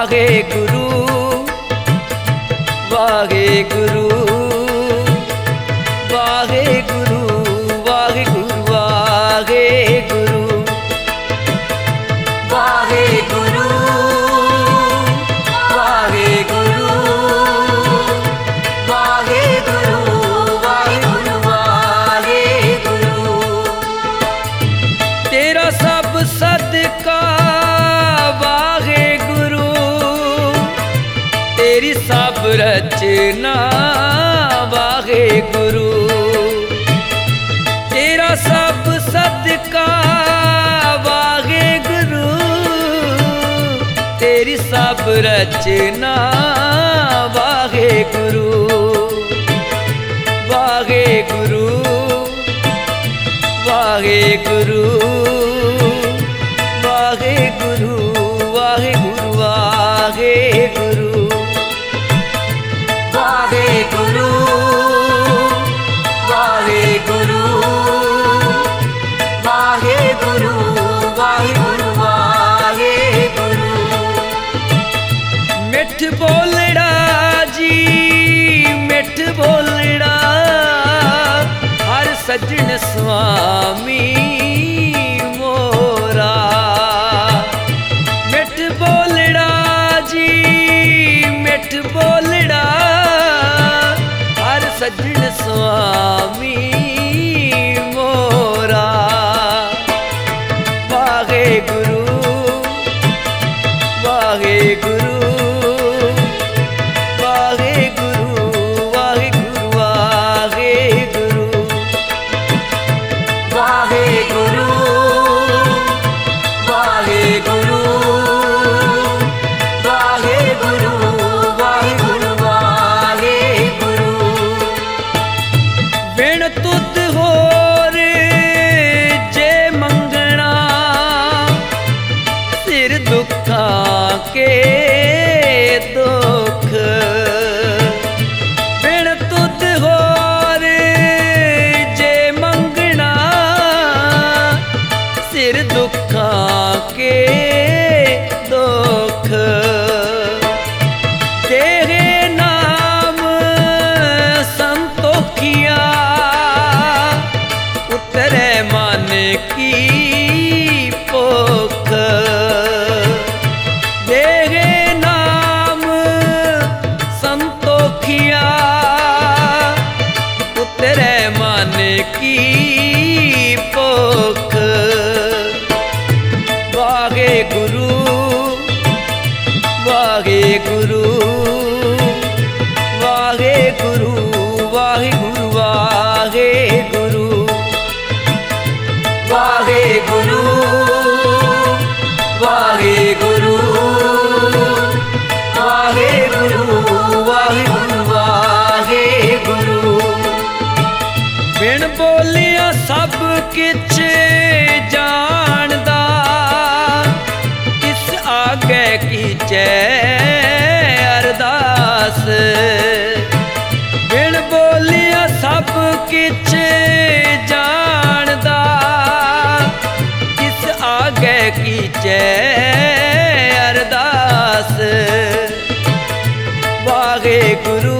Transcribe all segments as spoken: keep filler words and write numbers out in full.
ਵਾਹਿਗੁਰੂ ਵਾਹਿਗੁਰੂ ਵਾਹਿਗੁਰੂ ਵਾਹਿਗੁਰੂ ਵਾਹਿਗੁਰੂ ਵਾਹਿਗੁਰੂ ਵਾਹਿਗੁਰੂ ਵਾਹਿਗੁਰੂ ਵਾਹਿਗੁਰੂ ਵਾਹਿਗੁਰੂ ਤੇਰਾ ਸਭ ਸਦਕਾ ਵਾਹਿਗੁਰੂ तेरी सब रचना वाहिगुरू तेरा सब सदका वाहिगुरू तेरी सब रचना वाहिगुरू वाहिगुरू वाहिगुरू वाहिगुरू वाहिगुरू वाहिगुरू वाहिगुरू वाहिगुरू वाहिगुरू वाहिगुरू वाहिगुरू मिठ बोलड़ा जी मिठ बोलड़ा हर सज्जन स्वामी मोरा मिठ बोलड़ा जी मिठ बोलड़ा सज्जन स्वामी मोरा वाहिगुरू वाहिगुरू वाहिगुरू वाहिगुरू वाहिगुरू वाहिगुरू वाहिगुरू वाहिगुरू वाहिगुरू वाहिगुरू बिन तुद होर जे मंगना सिर दुखां के दुख बिन तुद होर जे मंगना सिर दुखां के दुख तेरे नाम संतोखिया उतरे मन की भुख तेरे नाम संतोखिया उतरे मन की भुख वाहिगुरू वाहिगुरू वाहिगुरू वाहिगुरू वाहिगुरू वाहिगुरू वाहिगुरू वाहिगुरू वाहिगुरू वाहिगुरू बिन बोलिया सब किछ जानदा किस आगे कीचे अरदास बिन बोलिया सब किछ जानदा किस आगे कीचे अरदास वाहिगुरू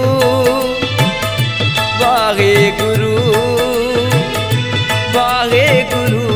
वाहिगुरू वाहिगुरू